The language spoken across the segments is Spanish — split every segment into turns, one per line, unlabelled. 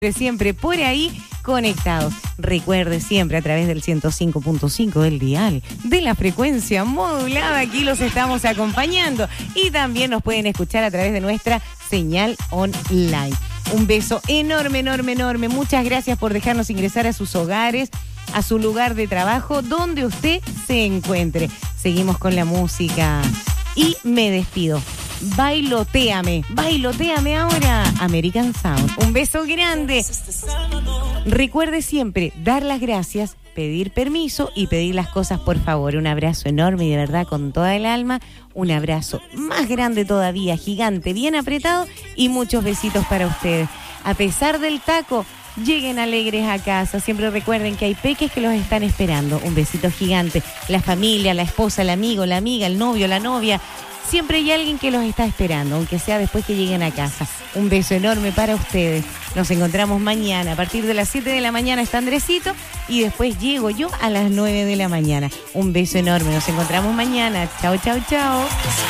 siempre por ahí conectados. Recuerde siempre a través del 105.5 del dial de la frecuencia modulada. Aquí los estamos acompañando y también nos pueden escuchar a través de nuestra señal online. Un beso enorme, enorme, enorme. Muchas gracias por dejarnos ingresar a sus hogares, a su lugar de trabajo, donde usted se encuentre. Seguimos con la música y me despido. Bailotéame ahora, American Sound. Un beso grande. Recuerde siempre dar las gracias, pedir permiso y pedir las cosas por favor. Un abrazo enorme y de verdad con toda el alma. Un abrazo más grande todavía, gigante, bien apretado y muchos besitos para ustedes. A pesar del taco, lleguen alegres a casa. Siempre recuerden que hay peques que los están esperando. Un besito gigante. La familia, la esposa, el amigo, la amiga, el novio, la novia. Siempre hay alguien que los está esperando, aunque sea después que lleguen a casa. Un beso enorme para ustedes. Nos encontramos mañana. A partir de las 7 de la mañana está Andresito y después llego yo a las 9 de la mañana. Un beso enorme. Nos encontramos mañana. Chao, chao, chao.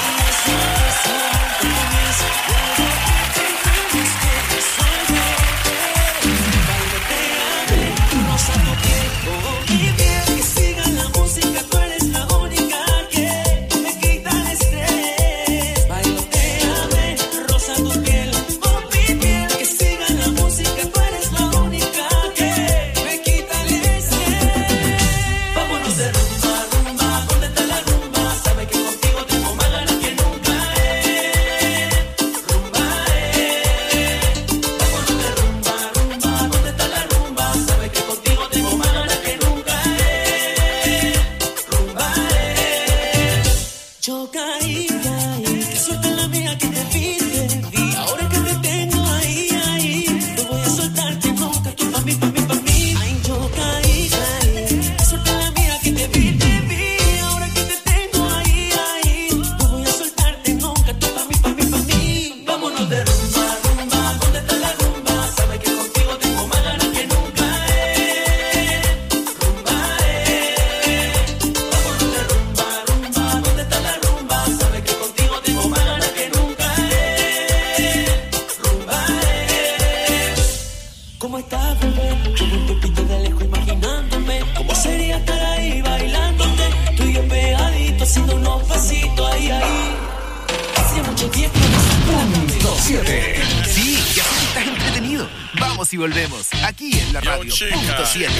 Y volvemos aquí en la radio. Punto 7.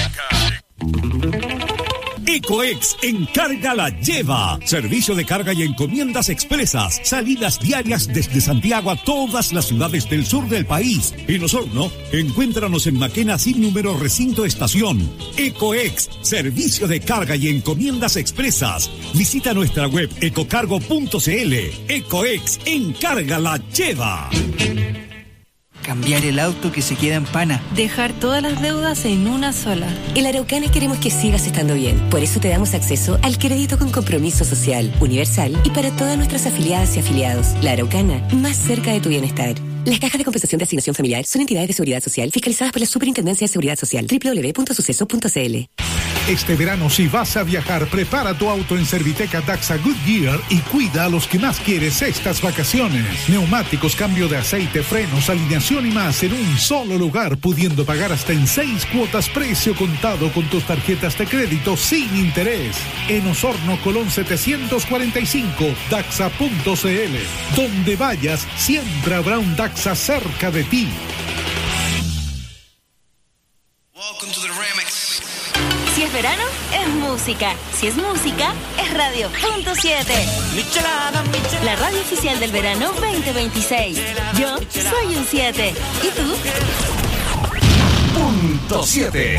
Ecoex Encarga la Lleva. Servicio de carga y encomiendas expresas. Salidas diarias desde Santiago a todas las ciudades del sur del país. En Osorno, encuéntranos en Maquena sin número recinto estación. Ecoex, servicio de carga y encomiendas expresas. Visita nuestra web ecocargo.cl. Ecoex Encarga la Lleva.
Cambiar el auto que se queda en pana.
Dejar todas las deudas en una sola.
En la Araucana queremos que sigas estando bien. Por eso te damos acceso al crédito con compromiso social, universal y para todas nuestras afiliadas y afiliados. La Araucana, más cerca de tu bienestar. Las cajas de compensación de asignación familiar son entidades de seguridad social fiscalizadas por la Superintendencia de Seguridad Social. www.suceso.cl.
Este verano, si vas a viajar, prepara tu auto en Serviteca Daxa Goodyear y cuida a los que más quieres estas vacaciones. Neumáticos, cambio de aceite, frenos, alineación y más en un solo lugar, pudiendo pagar hasta en 6 cuotas precio contado con tus tarjetas de crédito sin interés. En Osorno, Colón 745, Daxa.cl. Donde vayas, siempre habrá un Daxa cerca de ti.
Si es verano, es música. Si es música, es Radio Punto 7. La radio oficial del verano 2026. Yo soy un 7. ¿Y tú?
Punto 7.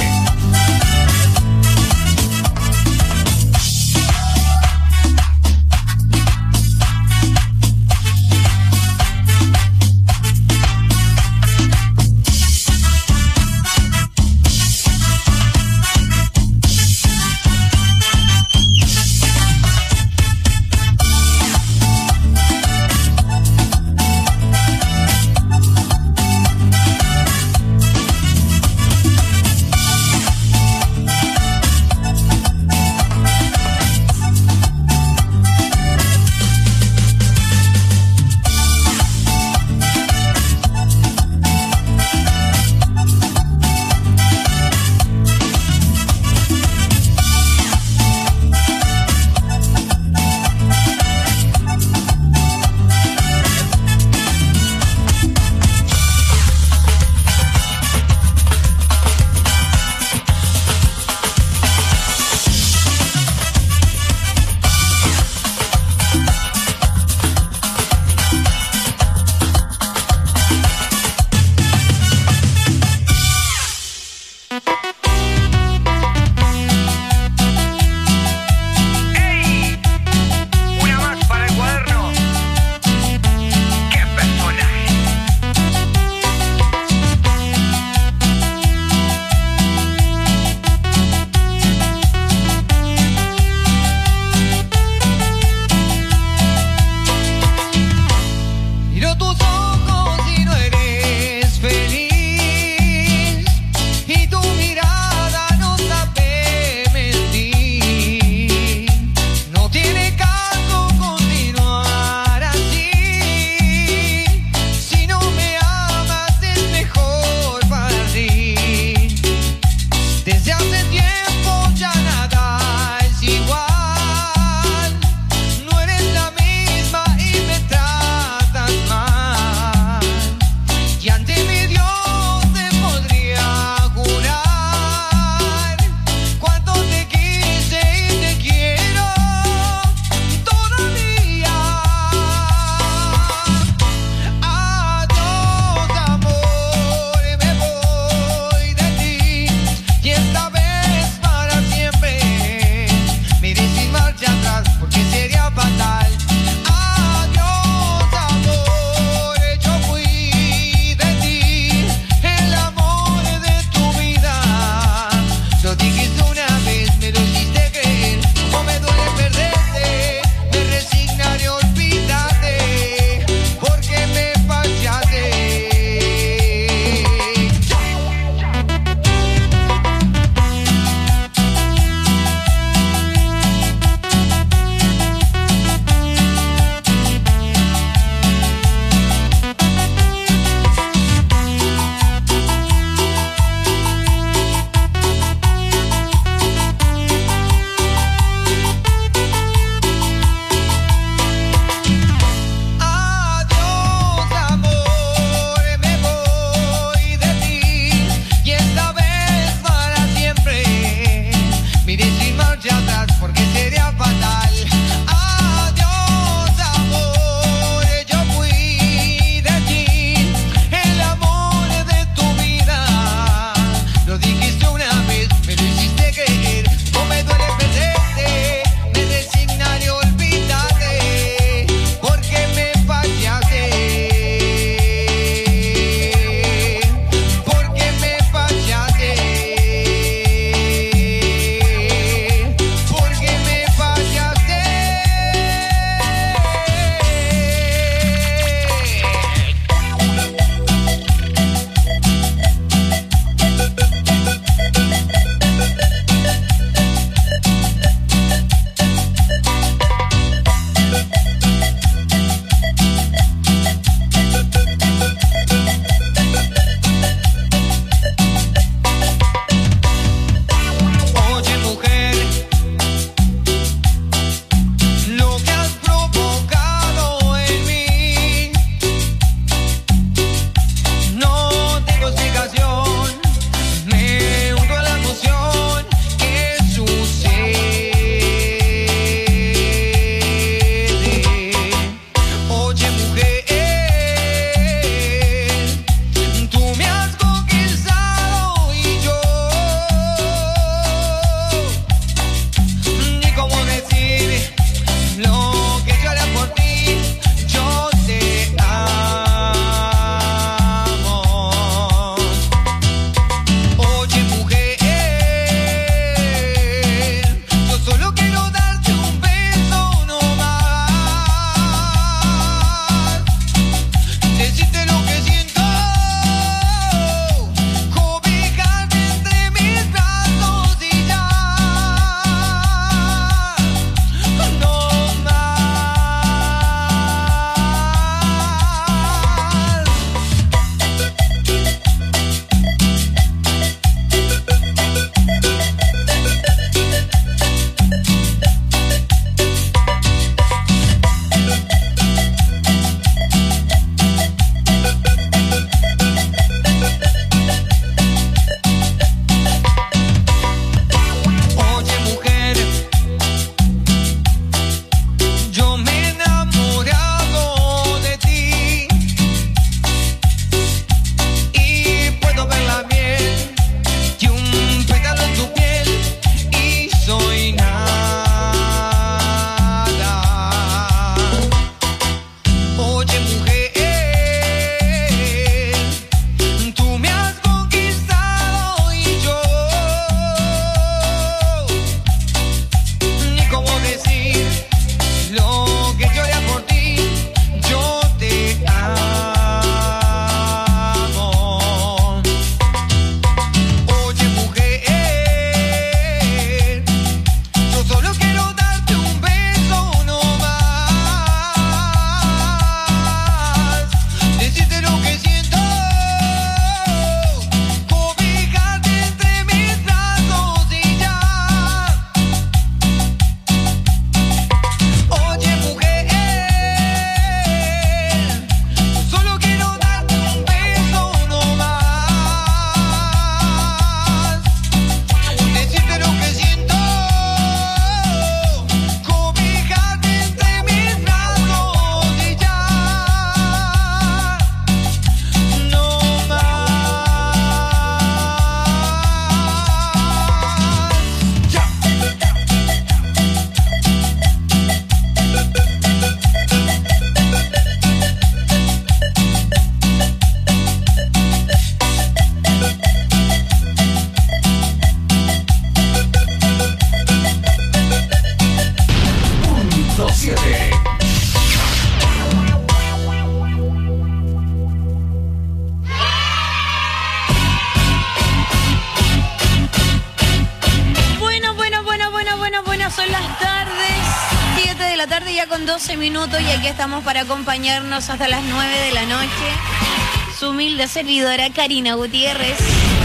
con 12 minutos y aquí estamos para acompañarnos hasta las 9 de la noche. Su humilde servidora Karina Gutiérrez.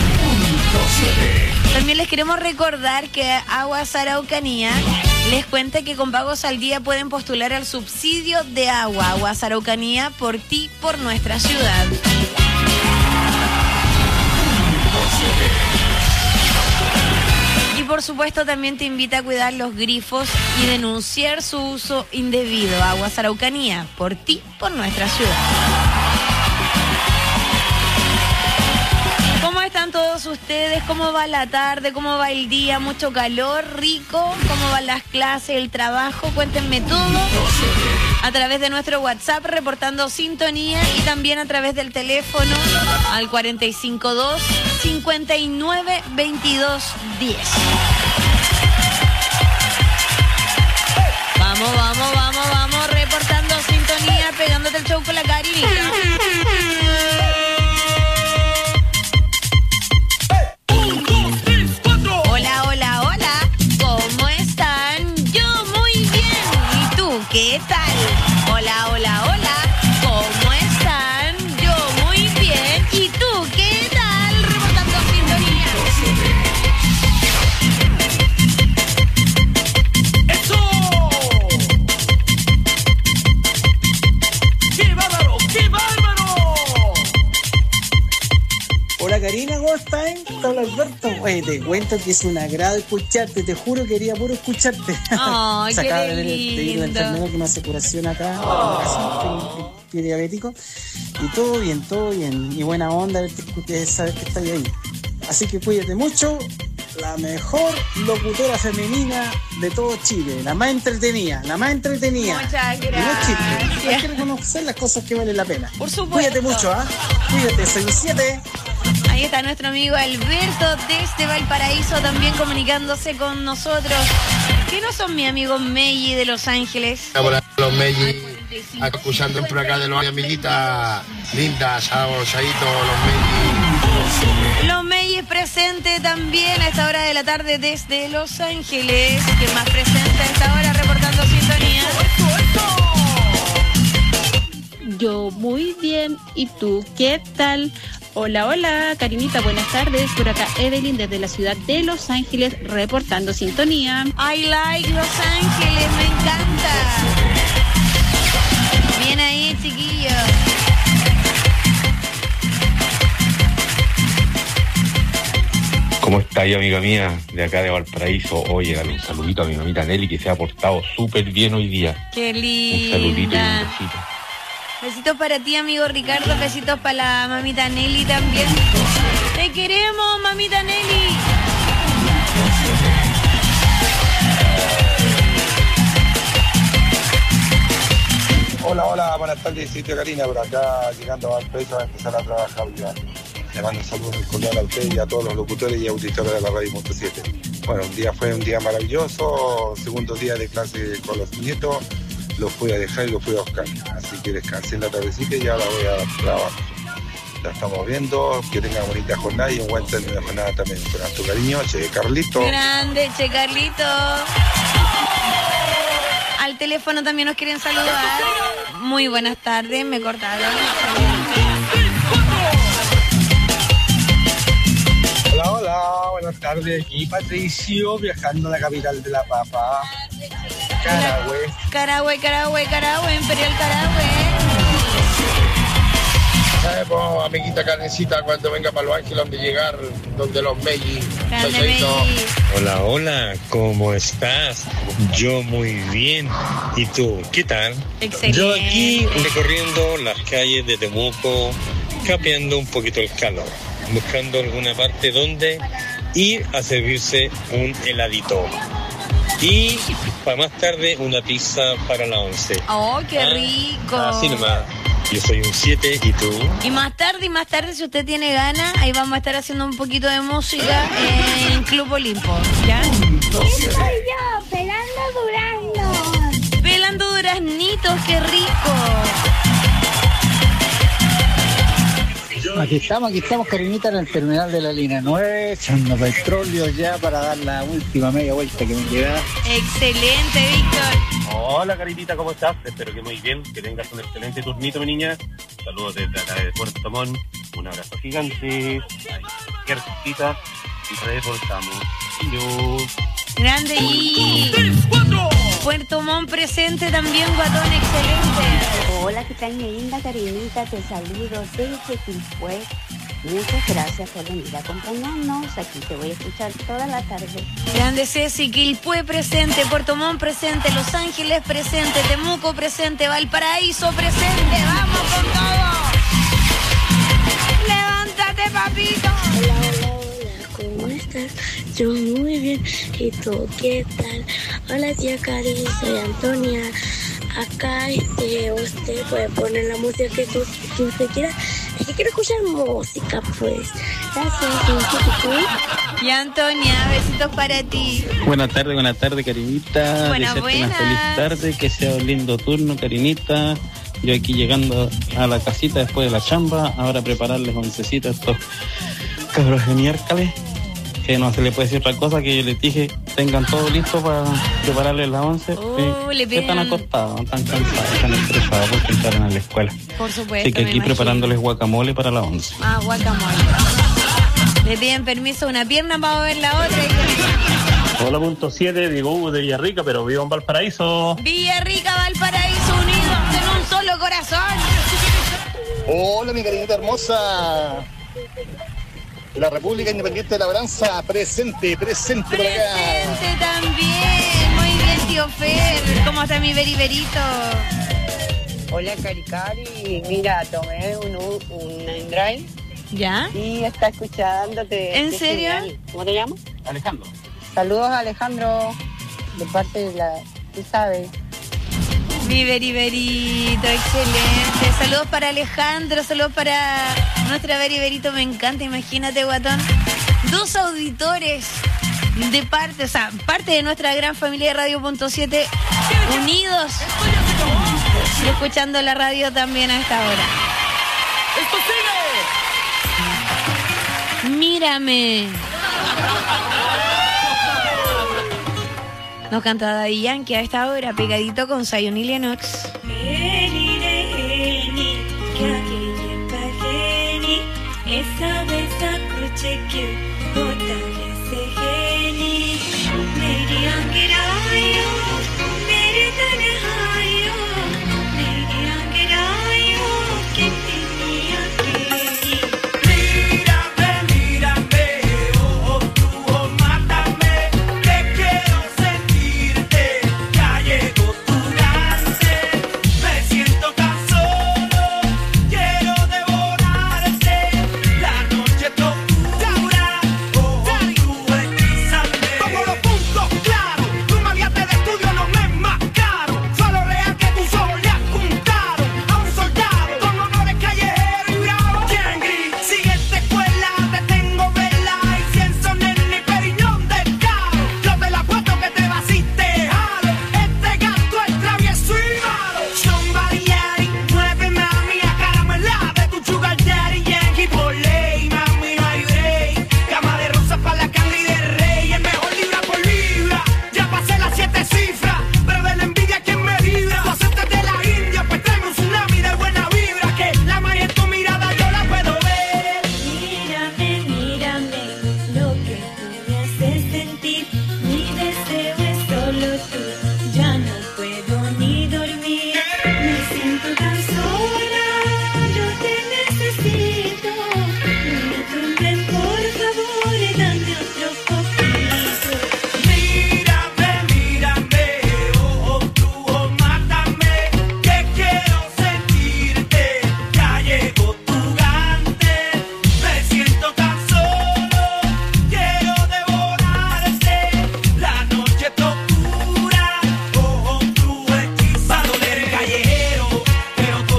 También les queremos recordar que Aguas Araucanía les cuenta que con pagos al día pueden postular al subsidio de agua. Aguas Araucanía, por ti, por nuestra ciudad. Y por supuesto también te invita a cuidar los grifos y denunciar su uso indebido. Aguas Araucanía, por ti, por nuestra ciudad. ¿Cómo están todos ustedes? ¿Cómo va la tarde? ¿Cómo va el día? ¿Mucho calor? ¿Rico? ¿Cómo van las clases? ¿El trabajo? Cuéntenme todo a través de nuestro WhatsApp reportando sintonía y también a través del teléfono al 452-5922-10. Vamos, vamos, vamos, vamos, reportando sintonía, pegándote el show con la Karinita. Hola, hola, hola, ¿cómo están? Yo muy bien, ¿y tú qué tal? Hola, hola, hola, ¿cómo están? Yo muy bien, ¿y tú qué tal? Reportando sintonía.
¡Eso! ¡Qué bárbaro! ¡Qué bárbaro!
Hola Karina, ¿cómo estás? Hola Alberto. Oye, te cuento que es un agrado escucharte, te juro que quería puro escucharte.
Ay,
Se acaba
qué
de ir la
lindo.
enfermera que me hace curación acá, en mi casa, tengo pie diabético. Y todo bien, y buena onda, saber que estás ahí. Así que cuídate mucho, la mejor locutora femenina de todo Chile, la más entretenida.
Muchas
Y no es chiste, hay
gracias.
que reconocer las cosas que valen la pena.
Por supuesto.
Cuídate mucho, ¿ah? Cuídate, soy un 7.
Ahí está nuestro amigo Alberto desde Valparaíso también comunicándose con nosotros. Que no son mis amigos Meiji de Los Ángeles.
Hola, los Meiji, escuchando por acá de los amiguitas lindas, Chaito, los Meiji.
Los Meiji presente también a esta hora de la tarde desde Los Ángeles. ¿Quién más presente a esta hora reportando sintonía?
Yo muy bien, ¿y tú qué tal? Hola, hola, Karinita, buenas tardes. Por acá Evelyn desde la ciudad de Los Ángeles reportando sintonía.
I like Los Ángeles, me encanta. Bien ahí, chiquillos.
¿Cómo está ahí, amiga mía, de acá de Valparaíso? Oye, dale un saludito a mi mamita Nelly, que se ha portado súper bien hoy día.
Qué
Un saludito y un
linda.
besito.
Besitos para ti, amigo Ricardo. Besitos para la mamita Nelly también. Te queremos, mamita Nelly.
Hola, hola, buenas tardes, sitio Karina, por acá llegando a Valparaíso a empezar a trabajar ya. Le mando un saludo muy cordial a usted y a todos los locutores y auditores de la Radio Punto 7. Bueno, fue un día maravilloso, segundo día de clase con los nietos, los fui a dejar y los fui a buscar. Así que descansé en la tardecita y ahora voy a trabajar. La estamos viendo, que tengan bonita jornada y un buen término de jornada también. Con nuestro cariño, Che Carlito.
Grande, Che Carlito. Al teléfono también nos quieren saludar. Muy buenas tardes, me cortaron.
Hola, hola, buenas tardes. Aquí Patricio, viajando a la capital de La Papa, Carahue.
Carahue, Imperial Carahue.
Pues, amiguita Carnecita, cuando venga para Los Ángeles, donde llegar, donde los Meiji.
Grande
Chaito.
Meiji.
Hola, hola, ¿cómo estás? Yo muy bien. ¿Y tú, qué tal?
Excelente.
Yo aquí recorriendo las calles de Temuco, capeando un poquito el calor, buscando alguna parte donde ir a servirse un heladito. Y para más tarde una pizza para la 11.
Oh, qué rico.
Así nomás. Yo soy un 7, ¿y tú?
Y más tarde, si usted tiene ganas, ahí vamos a estar haciendo un poquito de música en Club Olimpo, ¿ya?
¿Quién soy yo? Pelando duraznos.
Pelando duraznitos, qué rico.
Aquí estamos, Karinita, en el terminal de la línea 9, echando petróleo ya para dar la última media vuelta que me queda.
Excelente, Víctor.
Hola, Karinita, ¿cómo estás? Espero que muy bien, que tengas un excelente turnito, mi niña. Saludos desde acá de Puerto Montt, un abrazo gigante. Cualquier cosita y reportamos. Adiós.
Grande y Puerto Montt presente también, Guatón, excelente.
Hola, ¿qué tal, mi linda Karinita? Te saludo desde Quilpué. Muchas gracias por venir a acompañarnos. Aquí te voy a escuchar toda la tarde.
Grande Ceci, Quilpué presente, Puerto Montt presente, Los Ángeles presente, Temuco presente, Valparaíso presente. ¡Vamos con todo! ¡Levántate, papito!
¿Cómo estás? Yo muy bien. ¿Y tú qué tal? Hola, tía Cari, soy Antonia. Acá usted puede poner la música que usted quiera. Es que quiero escuchar música, pues. Gracias.
Y Antonia, besitos para ti.
Buenas tardes, Karinita.
Buenas.
Una feliz tarde, que sea un lindo turno, Karinita. Yo aquí llegando a la casita después de la chamba, ahora prepararles oncecita a estos cabros de miércoles, que no se le puede decir otra cosa, que yo les dije, tengan todo listo para prepararles la once. Que están acostados, están cansados, están estresados porque entraron a la escuela.
Por supuesto.
Así que aquí preparándoles guacamole para la once.
Guacamole. Le piden permiso a una pierna para mover la otra.
Hola, punto 7, Diego Hugo de Villarrica, pero vivo en Valparaíso.
Villarrica, Valparaíso, unidos en un solo corazón.
Hola, mi Karinita hermosa. La República Independiente de Labranza, presente por acá.
Presente también. Muy bien, tío Fer. ¿Cómo está mi beriberito?
Hola, Cari. Mira, tomé un Endrive.
¿Ya?
Y está escuchándote.
¿En serio?
Genial. ¿Cómo te llamas?
Alejandro.
Saludos a Alejandro, de parte de la... Tú sabes.
Mi beriberito, excelente. Saludos para Alejandro, saludos para nuestra beriberito, me encanta, imagínate, Guatón. 2 auditores de parte, parte de nuestra gran familia de Radio.7, unidos y escuchando la radio también a esta hora.
¡Esto sigue!
Mírame. Nos canta Daddy Yankee a esta hora, pegadito con Zion y Lennox.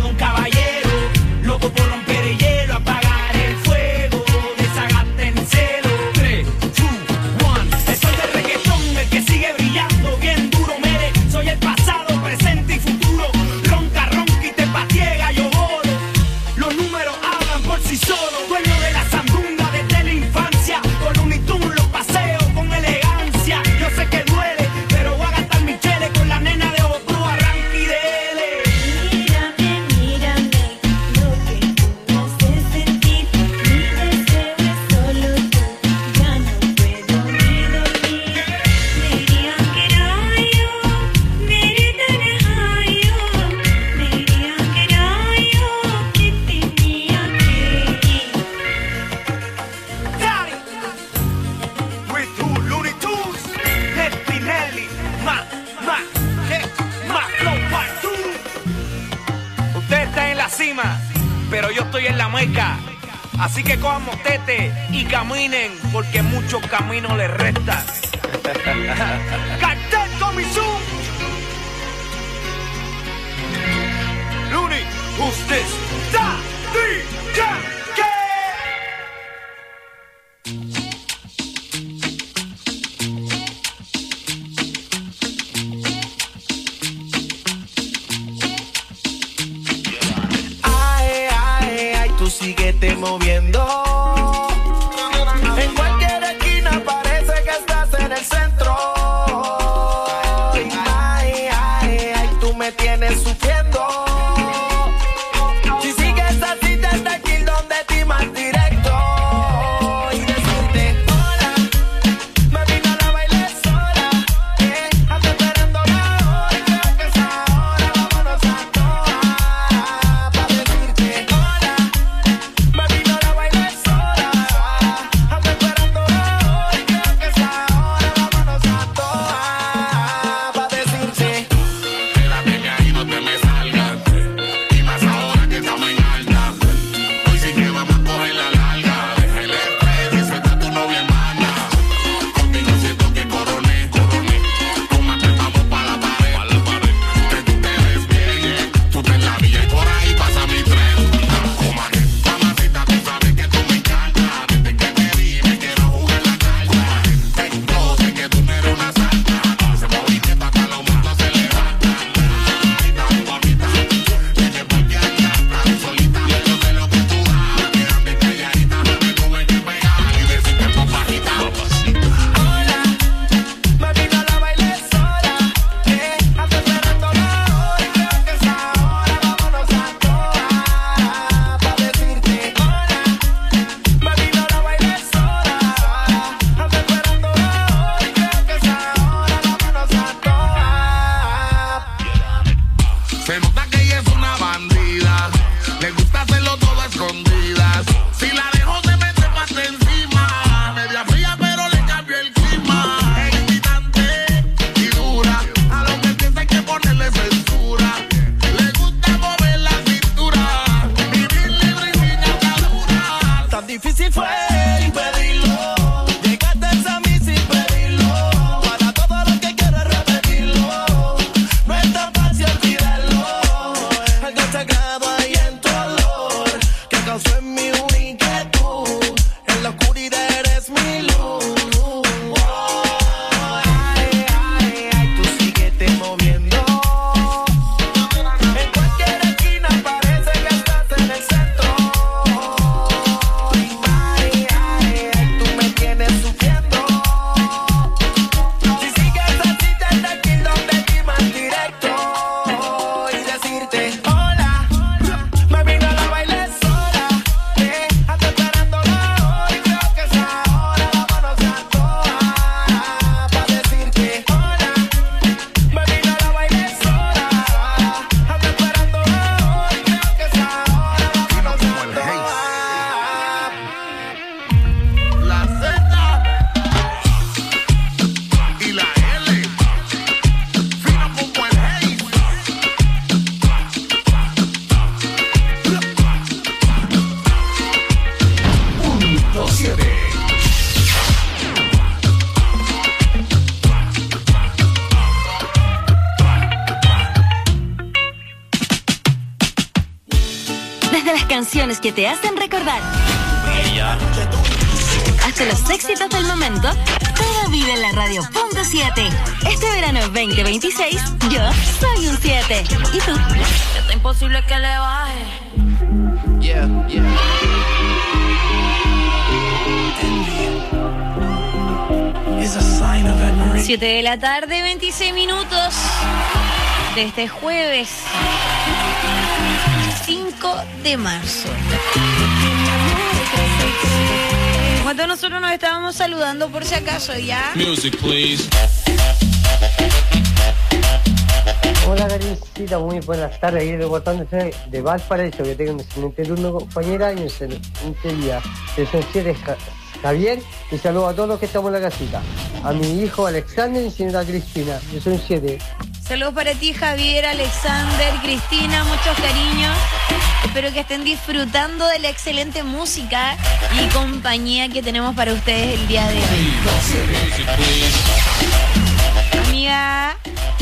Loco por romper el hielo, apagar el fuego, desagate en cero.
Así que cojan motete y caminen, porque muchos caminos les restan. Cartel Comisú. Looney, who's this? Da, di, ya,
síguete moviendo. En cualquier esquina parece que estás en el centro. Ay, ay, ay, tú me tienes sufriendo. Si sigues así desde aquí donde ti más directo. Y decirte hola, me vino a bailar sola. Ando esperando la hora y creo que es ahora. Vámonos a todas. Pa' decirte hola.
Canciones que te hacen recordar. Hasta los éxitos del momento, todo vive en la radio .7. Este verano 2026, yo soy un 7. ¿Y tú?
Está imposible que le baje. 7 de la tarde, 26 minutos de este jueves 5 de marzo. Cuando nosotros nos estábamos saludando por si acaso, ¿ya?
Music, please.
Hola, Karencita, muy buenas tardes. Aquí reportándose de Valparaíso, que tengo un excelente turno, compañera, y un excelente día. Que son 7 Javier, y saludo a todos los que estamos en la casita. A mi hijo Alexander y señora Cristina. Yo soy un 7.
Saludos para ti, Javier, Alexander, Cristina, muchos cariños. Espero que estén disfrutando de la excelente música y compañía que tenemos para ustedes el día de hoy. Amiga.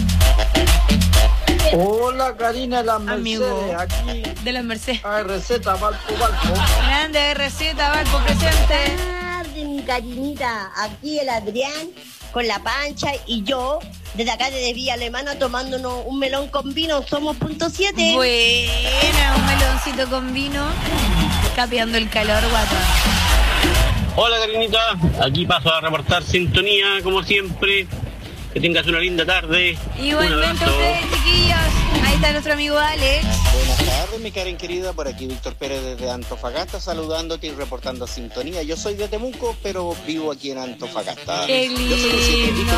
Hola, Karina, las Mercedes,
amigo,
aquí
de las Mercedes.
RZ, Valpo.
Grande RZ, Valpo presente.
Mi Karinita, aquí el Adrián con la Pancha y yo desde acá desde Villa Alemana tomándonos un melón con vino. Somos .7.
Buena, un meloncito con vino, capeando el calor, guato.
Hola, Karinita, aquí paso a reportar sintonía como siempre. Que tengas una linda tarde.
Igualmente ustedes, chiquillos. Ahí está nuestro amigo Alex.
Buenas tardes, mi Karen querida. Por aquí Víctor Pérez desde Antofagasta, saludándote y reportando sintonía. Yo soy de Temuco, pero vivo aquí en Antofagasta.
¡Qué lindo!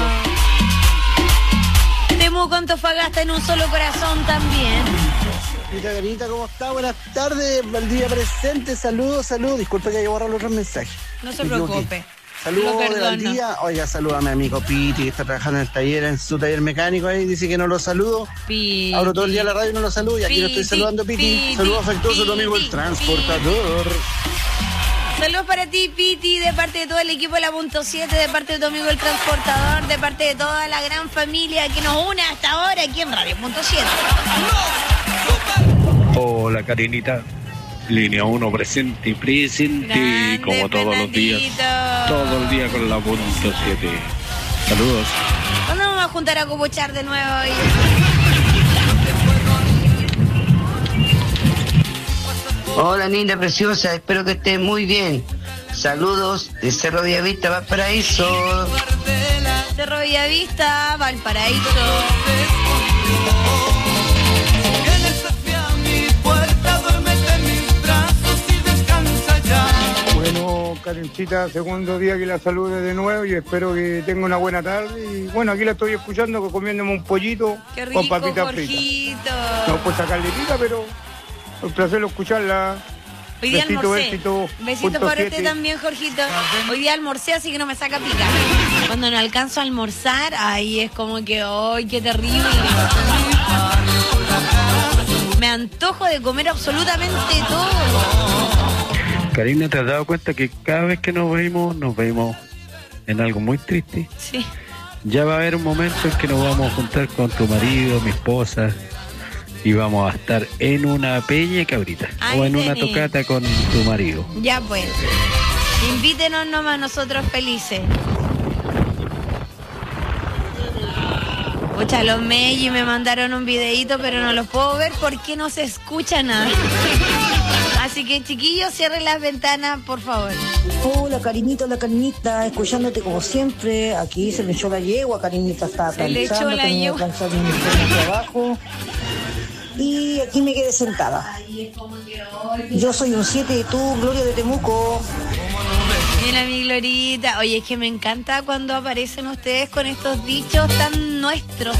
Temuco, Antofagasta en un solo corazón también.
Mira, Karinita, ¿cómo está? Buenas tardes, Valdivia presente. Saludos. Disculpe que haya borrado los otros mensajes.
No se preocupe.
Saludos de Valdivia. Oiga, salúdame a mi amigo Piti, que está trabajando en el taller, en su taller mecánico ahí. Dice que no lo saludo.
Piti.
Abro todo el día la radio y no lo saludo. Y aquí lo estoy saludando, Piti. Saludos afectuosos a tu amigo el transportador.
Saludos para ti, Piti, de parte de todo el equipo de la .7, de parte de tu amigo el transportador, de parte de toda la gran familia que nos une hasta ahora aquí en Radio .7.
Hola, Karinita. Línea 1 presente,
Grande,
como todos los días. Todo el día con la .7. Saludos.
¿Cuándo vamos a juntar a copuchar de nuevo hoy?
Hola, linda preciosa, espero que estés muy bien. Saludos de Cerro Villavista, Valparaíso.
Cerro Villavista, Valparaíso.
Bueno, Karencita, segundo día que la salude de nuevo y espero que tenga una buena tarde. Y bueno, aquí la estoy escuchando comiéndome un pollito.
Qué rico,
con papitas fritas. No puedo sacarle pica, pero un placer escucharla.
Hoy día
besito,
almorcé. Besito para usted
7.
también, Jorgito. Hoy día almorcé, así que no me saca pica. Cuando no alcanzo a almorzar, ahí es como que, ¡ay, qué terrible! Me antojo de comer absolutamente todo.
Karina, ¿te has dado cuenta que cada vez que nos vemos en algo muy triste?
Sí.
Ya va a haber un momento en que nos vamos a juntar con tu marido, mi esposa, y vamos a estar en una peña cabrita.
Ay,
o en una
nene.
tocata con tu marido.
Ya pues. Invítenos nomás, nosotros felices. Pucha, los Meiji me mandaron un videíto, pero no los puedo ver porque no se escucha nada. Así que, chiquillos, cierren las ventanas, por favor.
Hola, Karinita, escuchándote como siempre. Aquí se me echó la yegua, Karinita estaba
Se le echó
planchando,
la
tenía
yegua.
que planchar mi trabajo. Y aquí me quedé sentada. Yo soy un 7 y tú, Gloria de Temuco.
Mira mi Glorita. Oye, es que me encanta cuando aparecen ustedes con estos dichos tan nuestros,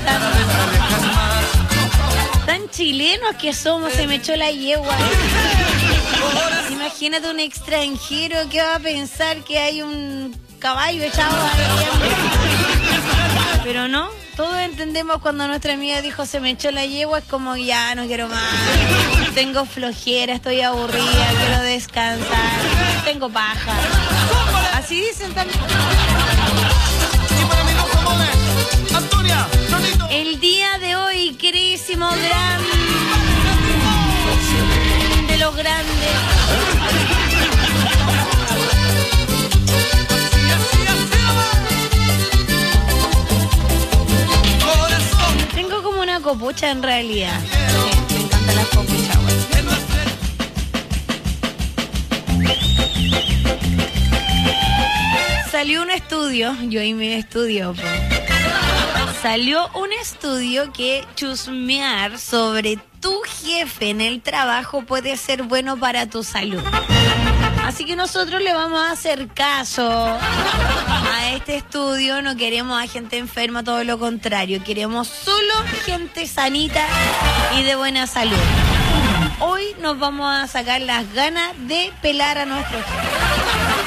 tan chilenos que somos. Se me echó la yegua. Imagínate un extranjero que va a pensar que hay un caballo echado ahí. Pero no, todos entendemos cuando nuestra amiga dijo se me echó la yegua, es como ya no quiero más. Tengo flojera, estoy aburrida, quiero descansar, tengo paja. Así dicen también. El día de hoy, queridísimo gran de los grandes. Tengo como una copucha en realidad. Sí, me encantan las copuchas, güey. Salió un estudio, yo y mi estudio, po. Salió un estudio que chusmear sobre tu jefe en el trabajo puede ser bueno para tu salud. Así que nosotros le vamos a hacer caso a este estudio. No queremos a gente enferma, todo lo contrario. Queremos solo gente sanita y de buena salud. Hoy nos vamos a sacar las ganas de pelar a nuestro jefe.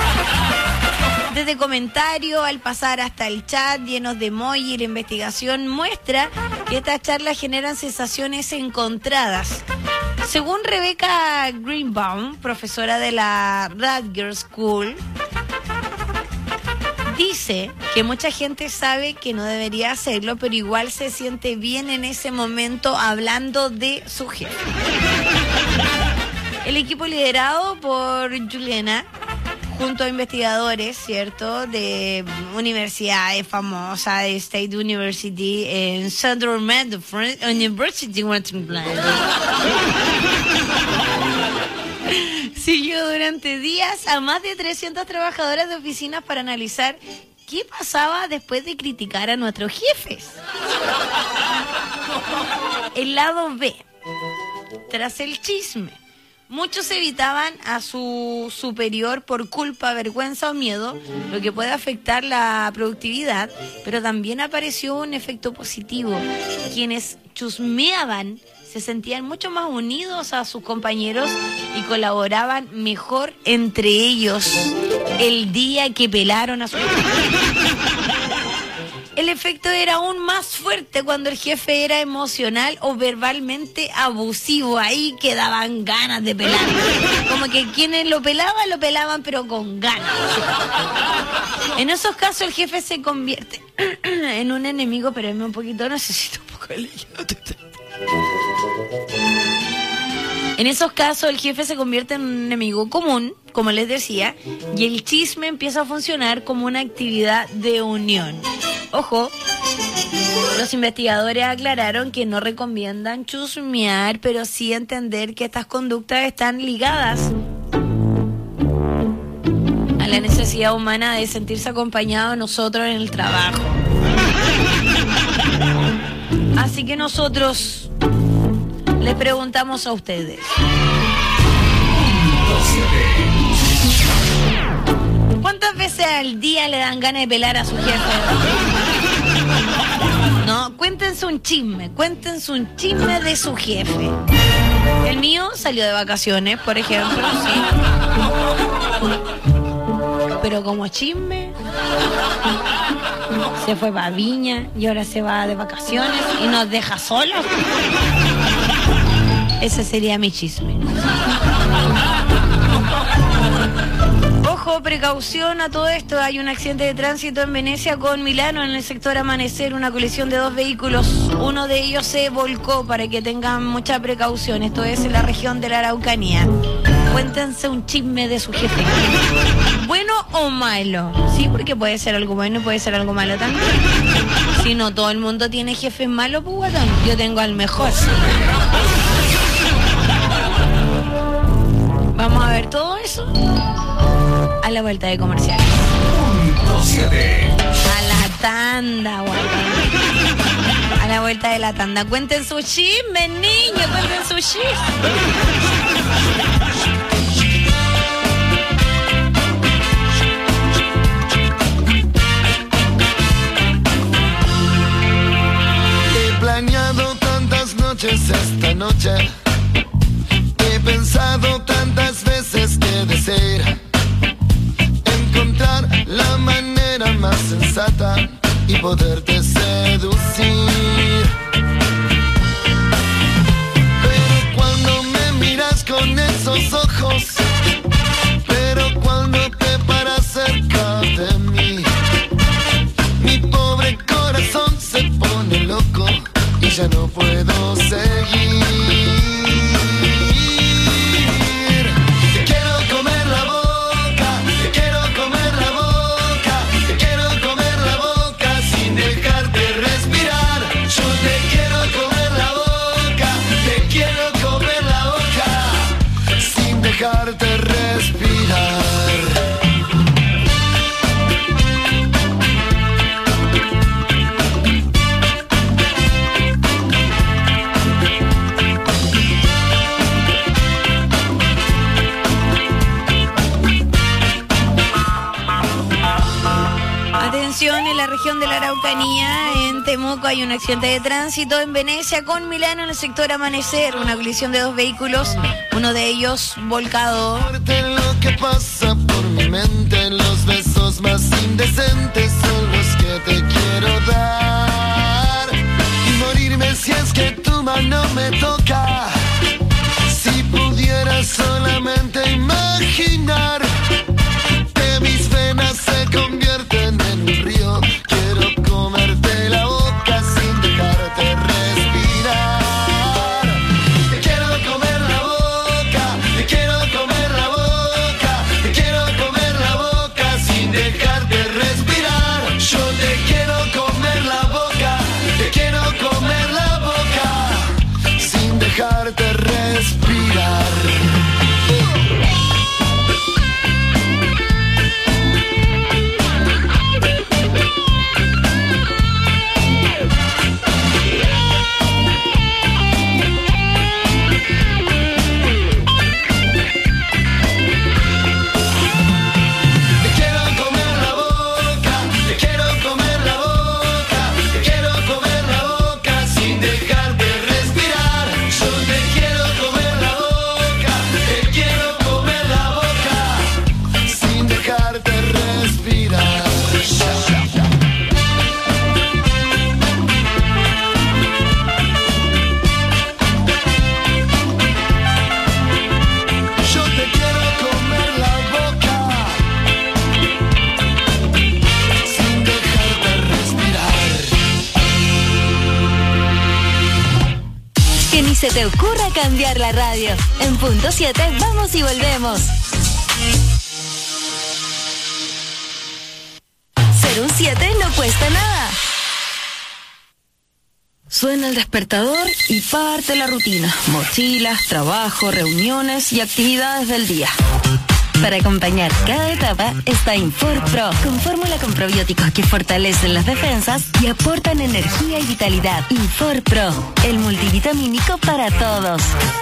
Desde comentarios al pasar hasta el chat llenos de emoji, la investigación muestra que estas charlas generan sensaciones encontradas. Según Rebecca Greenbaum, profesora de la Rutgers School, dice que mucha gente sabe que no debería hacerlo, pero igual se siente bien en ese momento hablando de su jefe. El equipo liderado por Juliana, junto a investigadores, ¿cierto?, de universidades famosas, de State University en Central Medford University, siguió durante días a más de 300 trabajadoras de oficinas para analizar qué pasaba después de criticar a nuestros jefes. El lado B. Tras el chisme, muchos evitaban a su superior por culpa, vergüenza o miedo, lo que puede afectar la productividad, pero también apareció un efecto positivo. Quienes chusmeaban se sentían mucho más unidos a sus compañeros y colaboraban mejor entre ellos el día que pelaron a su jefe. El efecto era aún más fuerte cuando el jefe era emocional o verbalmente abusivo. Ahí quedaban ganas de pelar. Como que quienes lo pelaban pero con ganas. En esos casos el jefe se convierte en un enemigo, pero un poquito, necesito un poco de leche. En esos casos el jefe se convierte en un enemigo común, como les decía, y el chisme empieza a funcionar como una actividad de unión. Ojo, los investigadores aclararon que no recomiendan chusmear, pero sí entender que estas conductas están ligadas a la necesidad humana de sentirse acompañados nosotros en el trabajo. Así que nosotros les preguntamos a ustedes: ¿cuántas veces al día le dan ganas de pelar a su jefe? No, cuéntense un chisme de su jefe. El mío salió de vacaciones, por ejemplo, sí. Pero como chisme, se fue para Viña y ahora se va de vacaciones y nos deja solos. Ese sería mi chisme. Ojo, precaución a todo esto. Hay un accidente de tránsito en Venecia con Milano en el sector Amanecer, una colisión de 2 vehículos. Uno de ellos se volcó, para que tengan mucha precaución. Esto es en la región de la Araucanía. Cuéntense un chisme de su jefe. ¿Bueno o malo? Sí, porque puede ser algo bueno y puede ser algo malo también. Si no, todo el mundo tiene jefes malos, pues guatón. Yo tengo al mejor. Vamos a ver todo eso a la vuelta de comerciales. A la tanda, guatón. A la vuelta de la tanda. Cuenten su chisme, niños, cuenten su chisme.
He planeado tantas noches esta noche. He pensado tantas veces que desear encontrar la manera más sensata y poderte seducir. Pero cuando me miras con esos ojos, pero cuando te paras cerca de mí, mi pobre corazón se pone loco y ya no puedo seguir. Dejarte respirar.
Atención, en la región de la Araucanía, en Temuco, hay un accidente de tránsito. En Venecia con Milano, en el sector Amanecer, una colisión de 2 vehículos, uno de ellos volcado.
Lo que pasa por mi mente, los besos más indecentes son los que te quiero dar y morirme me toca. Si pudiera solamente imaginar que mis venas se convierten en un río, quiero comerte la boca sin dejarte respirar. Te quiero comer la boca, te quiero comer la boca, te quiero comer la boca sin dejarte respirar. Yo te quiero comer la boca, te quiero comer la boca sin dejarte respirar.
Se te ocurra cambiar la radio. En punto 7 vamos y volvemos. Ser un 7 no cuesta nada. Suena el despertador y parte la rutina. Mochilas, trabajo, reuniones y actividades del día. Para acompañar cada etapa está Infor Pro, con fórmula con probióticos que fortalecen las defensas y aportan energía y vitalidad. Infor Pro, el multivitamínico para todos.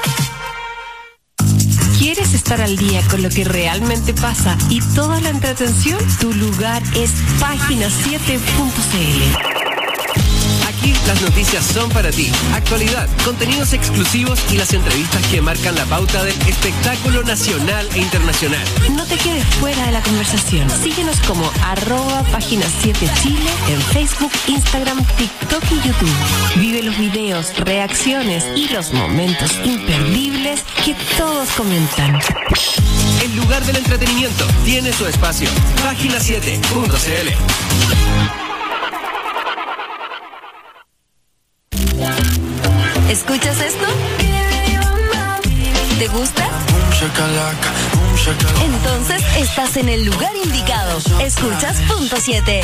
¿Quieres estar al día con lo que realmente pasa y toda la entretención? Tu lugar es página7.cl.
Aquí las noticias son para ti. Actualidad, contenidos exclusivos y las entrevistas que marcan la pauta del espectáculo nacional e internacional.
No te quedes fuera de la conversación. Síguenos como @página7chile en Facebook, Instagram, TikTok y YouTube. Vive los videos, reacciones y los momentos imperdibles que todos comentan.
El lugar del entretenimiento tiene su espacio. Página7.cl.
¿Escuchas esto? ¿Te gusta? Entonces estás en el lugar indicado. Escuchas punto 7.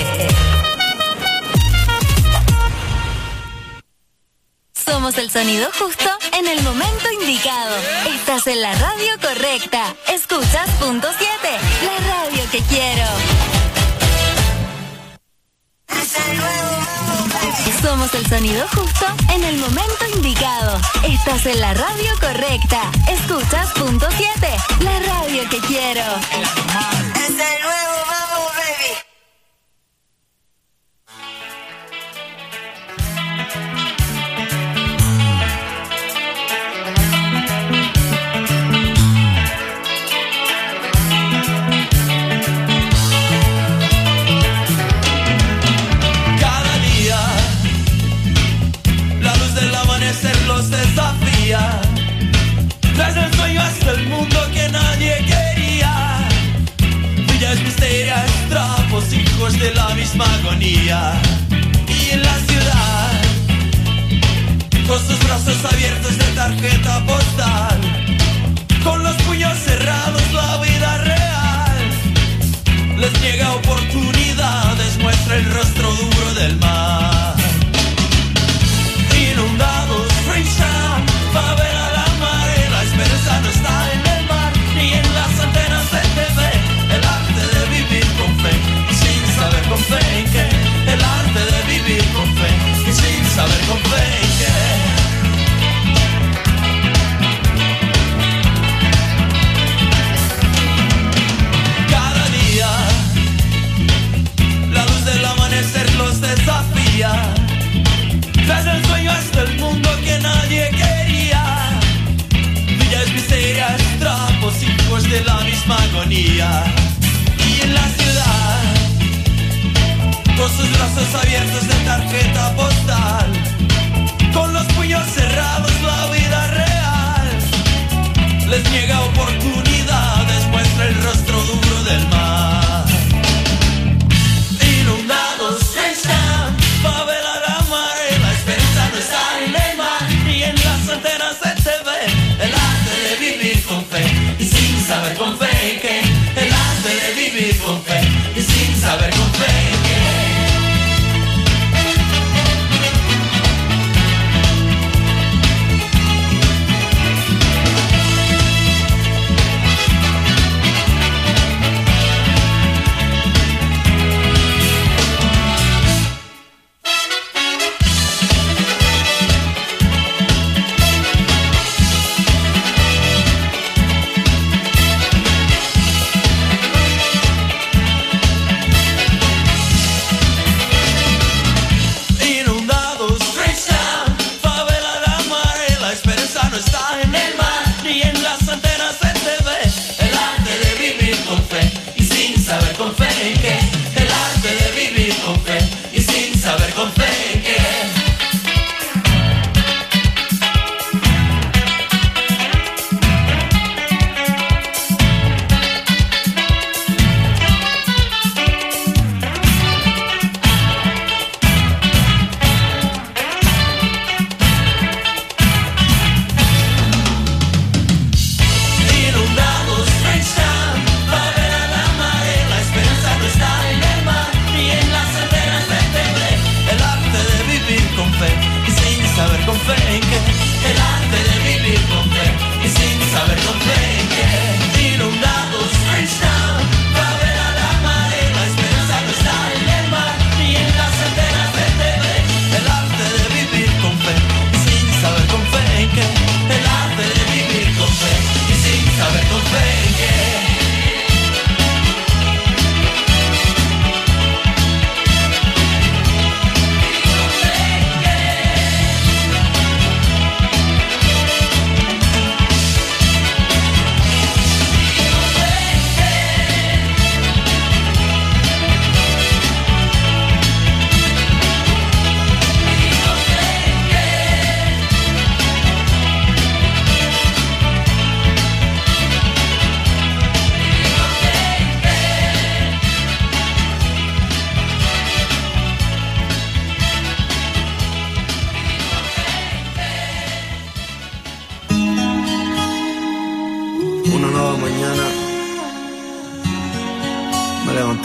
Somos el sonido justo en el momento indicado. Estás en la radio correcta. Escuchas punto 7, la radio que quiero. Somos el sonido justo en el momento indicado. Estás en la radio correcta. Escuchas punto 7, la radio que quiero. Es el nuevo Mambo Baby.
Los desafía, traes el sueño hasta el mundo que nadie quería. Villas misterias, trapos, hijos de la misma agonía. Y en la ciudad, con sus brazos abiertos de tarjeta postal, con los puños cerrados la vida real les niega oportunidades, muestra el rostro duro del mar. Inundados, Freestyle, favela la mare, la esperanza no está en el mar, ni en las antenas de TV, el arte de vivir con fe, y sin saber con fe en qué, el arte de vivir con fe, y sin saber con fe en qué. Cada día, la luz del amanecer los desafía. Tras el sueño hasta el mundo que nadie quería. Villas misterias, trapos, hijos de la misma agonía. Y en la ciudad, con sus brazos abiertos de tarjeta postal, con los puños cerrados la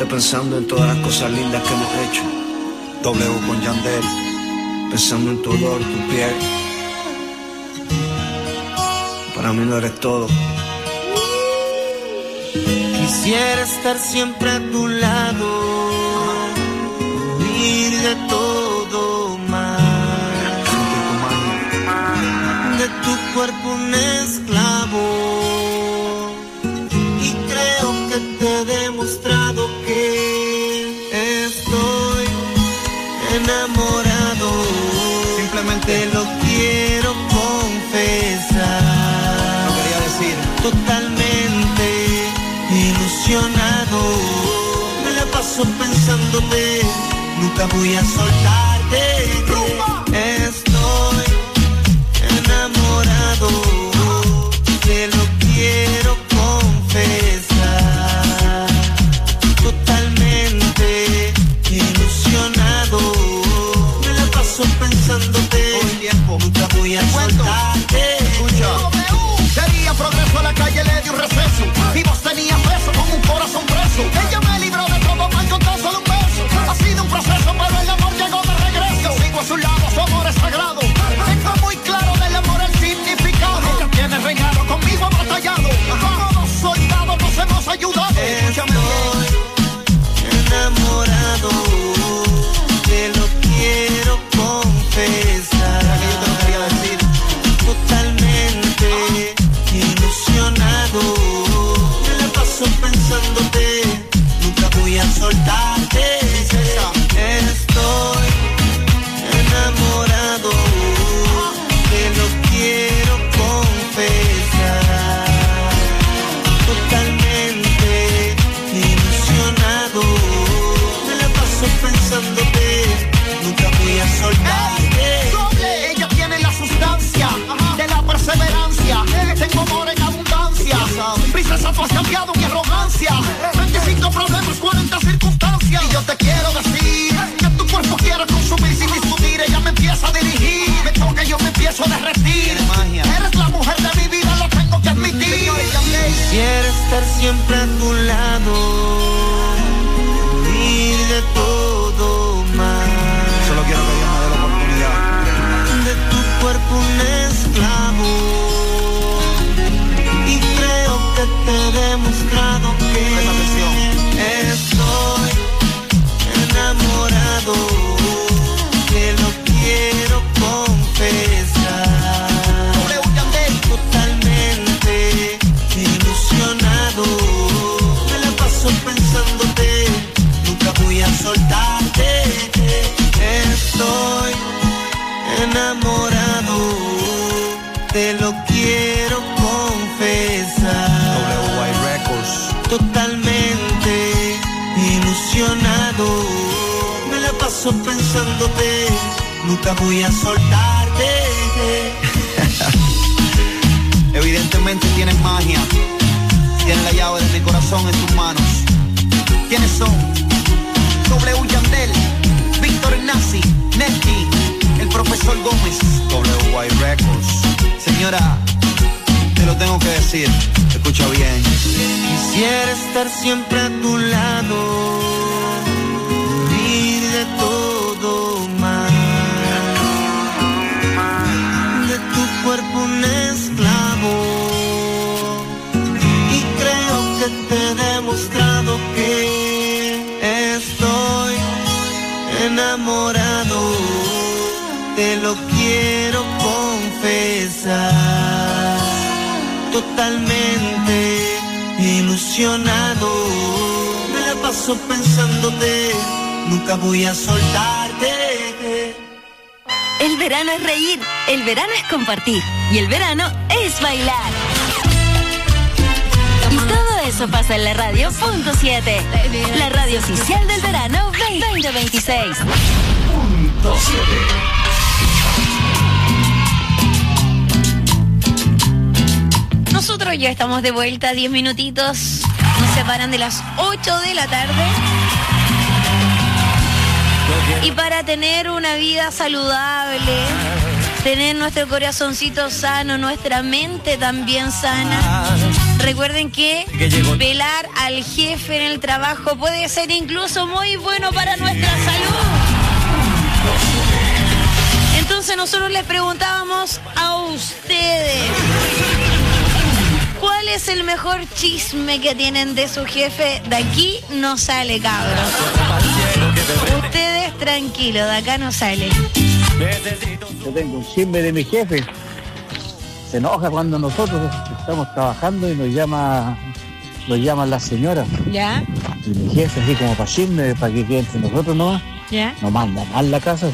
Últimamente pensando en todas las cosas lindas que hemos hecho. W con Yandel, pensando en tu olor, tu piel. Para mí no eres todo.
Quisiera estar siempre a tu lado, huir de todo mal, de tu cuerpo un esclavo. Y creo que te he demostrado que estoy enamorado. Simplemente lo quiero confesar. Lo quería decir. Totalmente ilusionado. Me la paso pensándote, nunca voy a soltarte. Estoy enamorado, te lo quiero confesar. Totalmente ilusionado. Me la paso pensándote, nunca voy a soltarte.
Quería progreso a la calle, le di un receso. Mi voz tenía peso con un corazón preso. Ella me libró de todo mal con tan solo un beso. Ha sido un proceso, pero el amor llegó de regreso. Sigo a su lado, su amor es sagrado. Tengo muy claro del amor el significado. Ella tiene reinado, conmigo ha batallado. Como dos soldados nos hemos ayudado.
Estoy enamorado, te lo quiero confesar. Totalmente ilusionado. Me la paso pensándote, nunca voy a soltarte. Estoy enamorado, te lo quiero confesar. Totalmente ilusionado. Me la paso pensándote, nunca voy a soltarte.
Ella tiene la sustancia de la perseverancia. Tengo amor en abundancia. Princesa, tú has cambiado mi arrogancia. 25 problemas, 40 circunstancias. Y yo te quiero decir que tu cuerpo quiero consumir sin discutir. Ella me empieza a dirigir, me toca y yo me empiezo a derretir. Eres la mujer de mi vida, lo tengo que admitir.
Quisiera estar siempre a tu lado, huir de todo mal.
Solo quiero que Dios me dé la oportunidad.
De tu cuerpo un esclavo. Y creo que te he demostrado que estoy enamorado. Te lo quiero confesar. Totalmente ilusionado. Me la paso pensándote, nunca voy a soltarte. Estoy enamorado, te lo quiero confesar.
W.Y. Records.
Totalmente ilusionado. Me la paso pensándote, nunca voy a soltarte.
Evidentemente tienes magia. Tienes la llave de mi corazón en tus manos. ¿Quiénes son? W. Yandel, Víctor Nazi, Nesty, el profesor Gómez.
W.Y. Records.
Señora, te lo tengo que decir. Escucha bien.
Quisiera estar siempre a tu lado, huir de todo mal, de tu cuerpo un esclavo. Y creo que te he demostrado que estoy enamorado. Te lo quiero confesar. Totalmente ilusionado. Me la paso pensándote, nunca voy a soltarte.
El verano es reír, el verano es compartir y el verano es bailar. Y todo eso pasa en la radio .7, la radio oficial del verano 2026.
Nosotros ya estamos de vuelta, 10 minutitos. Nos separan de las 8 de la tarde. Y para tener una vida saludable, tener nuestro corazoncito sano, nuestra mente también sana. Recuerden que velar al jefe en el trabajo puede ser incluso muy bueno para nuestra salud. Entonces nosotros les preguntábamos a ustedes, ¿cuál es el mejor chisme que tienen de su jefe? De aquí no sale, cabros. Ustedes tranquilos, de acá no sale.
Yo tengo un chisme de mi jefe. Se enoja cuando nosotros estamos trabajando y nos llaman las señoras.
¿Ya?
Y mi jefe, así como para chisme, para que quede entre nosotros nomás,
¿ya?
Nos manda mal la casa.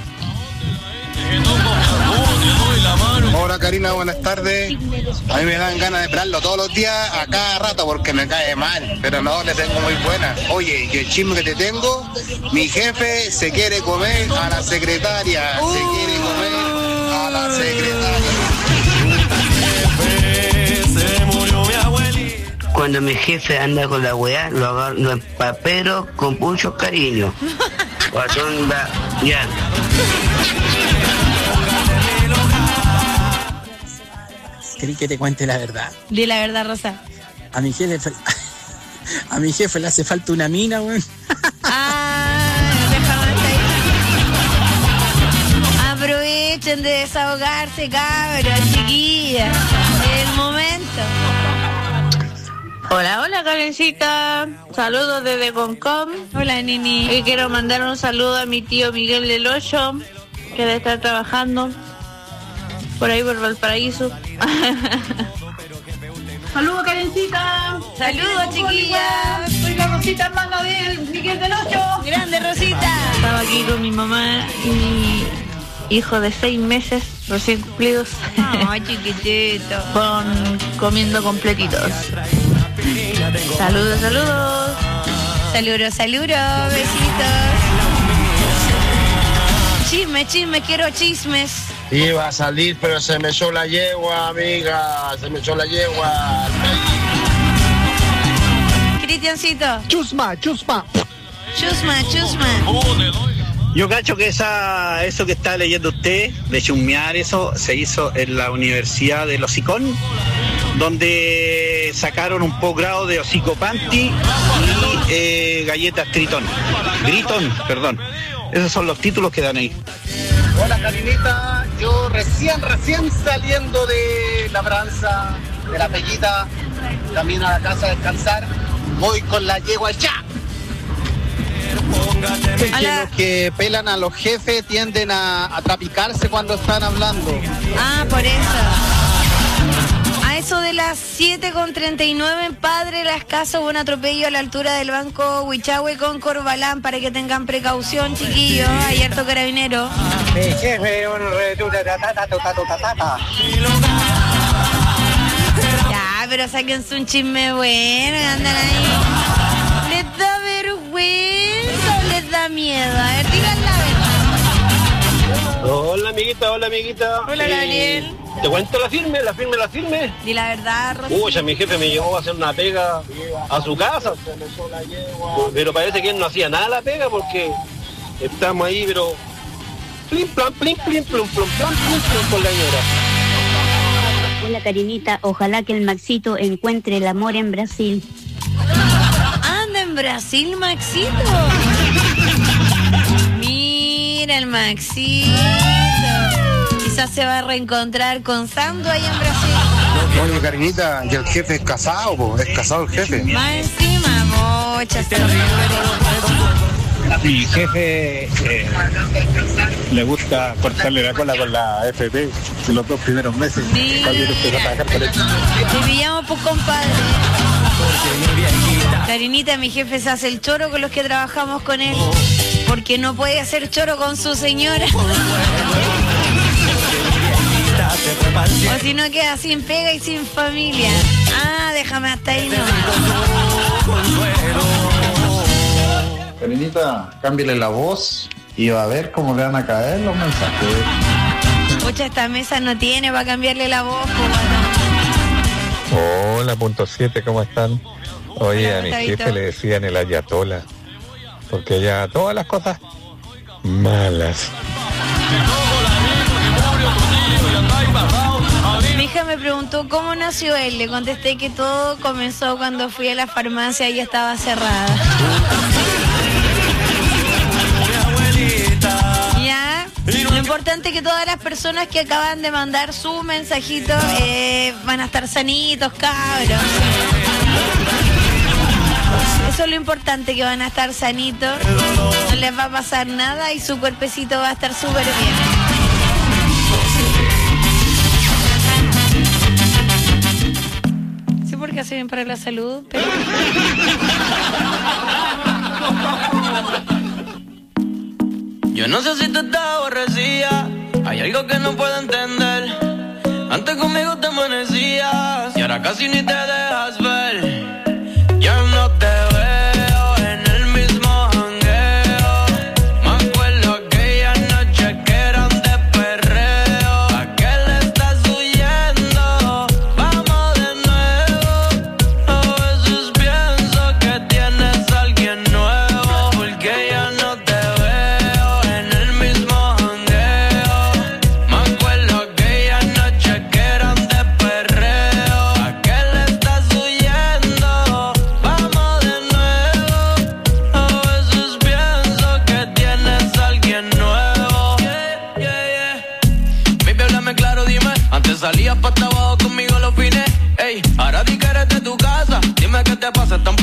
Hola Karina, buenas tardes. A mí me dan ganas de pelarlo todos los días a cada rato porque me cae mal, pero no, le tengo muy buena. Oye, y el chisme que te tengo, mi jefe se quiere comer a la secretaria, se quiere comer a la secretaria.
Cuando mi jefe anda con la weá, lo empapero con mucho cariño. Guatón va, ya.
¿Querés que te cuente la verdad?
Di la verdad, Rosa.
A mi jefe le hace falta una mina, weón.
Aprovechen de desahogarse, cabros, chiquillas. Es el momento.
Hola, hola, Karencita. Saludos desde Concom.
Hola, Nini.
Y quiero mandar un saludo a mi tío Miguel del Hoyo, que debe estar trabajando por ahí por Valparaíso.
Saludos, Karencita.
Saludos, chiquillas.
Soy la Rosita, hermana de Miguel del Hoyo.
Grande, Rosita.
Estaba aquí con mi mamá y mi hijo de 6 meses recién cumplidos.
Ay, chiquitito.
Comiendo completitos. Saludos, saludos.
Saludos, besitos. Chisme, quiero chismes.
Iba a salir, pero se me echó la yegua, amiga. Se me echó la yegua.
Cristiancito.
Chusma.
Chusma.
Yo cacho que eso que está leyendo usted, de chusmear eso, se hizo en la Universidad del Hocicón, donde sacaron un posgrado de hocicopanti y galletas Gritón. Perdón. Esos son los títulos que dan ahí.
Hola Karinita, yo recién saliendo de labranza, de la Pellita, camino a la casa a descansar, voy con la yegua ya. Que los que pelan a los jefes tienden a trapicarse cuando están hablando.
Ah, por eso. A eso de las 7:39 en Padre Las Casas hubo un atropello a la altura del banco Huichahue con Corbalán, para que tengan precaución, chiquillos. Hay harto carabinero.
Mi jefe,
ya, pero sáquense un chisme bueno, andan ahí. ¿Les da vergüenza o les da miedo? A ver, digan la verdad.
Hola amiguita.
Hola, Gabriel.
¿Te cuento la firme?
Di la verdad, Rosy.
Uy, mi jefe me llevó a hacer una pega a su casa. Pero parece que él no hacía nada la pega porque estamos ahí, pero plim, plum, plum, con la señora.
Hola, Karinita. Ojalá que el Maxito encuentre el amor en Brasil.
Anda en Brasil, Maxito. Mira el Maxito. Quizás se va a reencontrar con Sando ahí en Brasil.
Oye, Karinita, y el jefe es casado, es casado el jefe.
Más encima, mocha.
Mi jefe le gusta cortarle la cola con la FP en los 2 primeros meses.
Te pillamos por compadre. Karinita, mi jefe se hace el choro con los que trabajamos con él, porque no puede hacer choro con su señora. O si no queda sin pega y sin familia. Ah, déjame hasta ahí, no.
Karinita, cámbiale la voz y va a ver cómo le van a caer los mensajes.
Pucha, esta mesa no tiene para cambiarle la voz.
Hola, punto 7, ¿cómo están? Oye,
hola,
a mi
Gustavito.
jefe le decían el ayatola, porque ya todas las cosas malas.
Mi hija me preguntó cómo nació él. Le contesté que todo comenzó cuando fui a la farmacia y estaba cerrada. Ya. Lo importante es que todas las personas que acaban de mandar su mensajito van a estar sanitos, cabros. Eso es lo importante, que van a estar sanitos, no les va a pasar nada y su cuerpecito va a estar súper bien. Sí, porque hace bien para la salud, pero...
Yo no sé si tú estás aborrecida, hay algo que no puedo entender. Antes conmigo te amanecías y ahora casi ni te dejas ver. Ya no te veo en el mismo jangueo. Me acuerdo aquella noche que eran de perreo. ¿A qué le estás huyendo? Vamos de nuevo. A veces pienso que tienes a alguien nuevo, porque ya no te veo en el mismo jangueo. Me acuerdo aquella noche que eran de perreo. ¿A qué le estás huyendo? Vamos de nuevo. A veces pienso que tienes a alguien nuevo. Baby, háblame claro, dime. Antes salías pa' abajo conmigo los fines. Ey, ahora di que eres de tu casa. Dime qué te pasa, tan